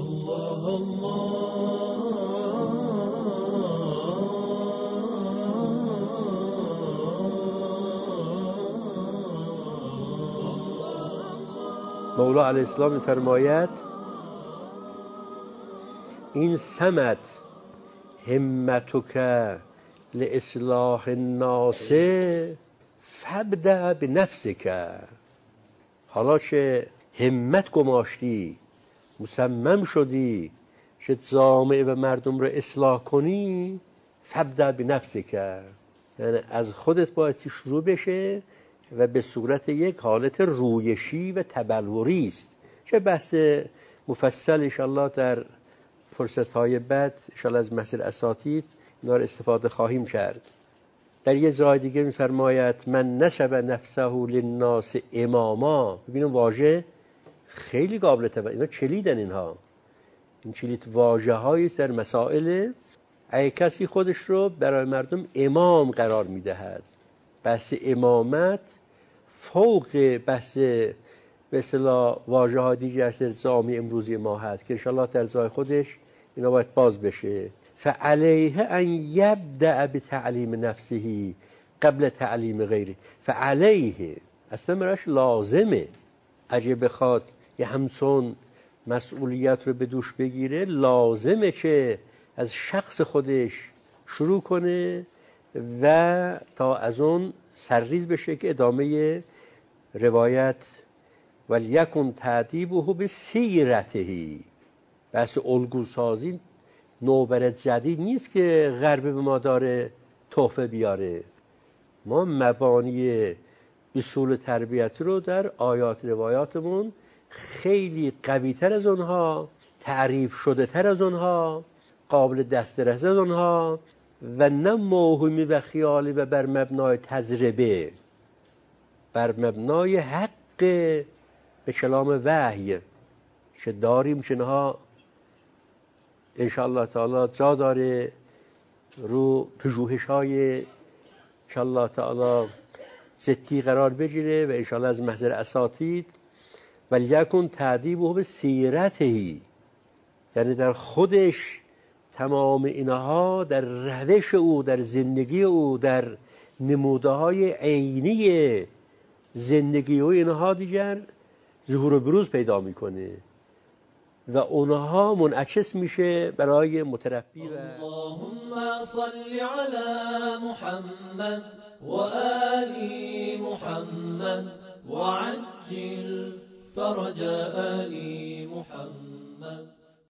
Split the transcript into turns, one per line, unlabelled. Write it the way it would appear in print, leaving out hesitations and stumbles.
مولا علیه السلام می‌فرماید این سمت همتک لاصلاح الناس فابدأ بنفسک. حالا که همت گماشتی، مصمم شدی که جامعه و مردم رو اصلاح کنی، فابدأ بنفسک، یعنی از خودت باید شروع بشه و به صورت یک حالت رویشی و تبلوری است که بحث مفصل انشاءالله در فرصت‌های بعد انشاءالله از محضر اساتید اینا رو استفاده خواهیم کرد. در یه جای دیگه می‌فرماید من نسب نفسه للناس اماما. ببینیم واژه خیلی قابل توجه، اینا کلیدن، این کلید واژه‌هایی است در مسائل. اگه کسی خودش رو برای مردم امام قرار می‌دهد، بحث امامت فوق بحث به اصطلاح واژه‌های دیگر در جامعه امروزی ما هست که انشاءالله در جای خودش اینا باید باز بشه. فعلیه ان یبدأ بتعلیم نفسه قبل تعلیم غیره. فعلیه اصلا براش لازمه، اگه بخواد یه همچون مسئولیت رو به دوش بگیره لازمه که از شخص خودش شروع کنه و تا از اون سرریز بشه که ادامه روایت ولیکن تعذیبه بسیرته. بحث الگوسازی نوبر جدید نیست که غرب به ما داره تحفه بیاره. ما مبانی اصول تربیتی رو در آیات روایاتمون خیلی قوی‌تر از اونها، تعریف شده تر از اونها، قابل دسترس از اونها و نه موهومی و خیالی و بر مبنای تجربه، بر مبنای حق به کلام وحی که داریم که اینها انشاءالله تعالی جا داره رو پژوهش‌های انشاءالله تعالی جدی قرار بگیره و انشاءالله از محضر اساتید ولیکن تعذیبه بسیرته، یعنی در خودش تمام اینها در روش او، در زندگی او، در نموده‌های عینی زندگی او اینها دیگر ظهور و بروز پیدا میکنه و اونها منعکس میشه برای متربی. و
اللهم صل علی محمد و آل محمد و عجل فرج آل محمد.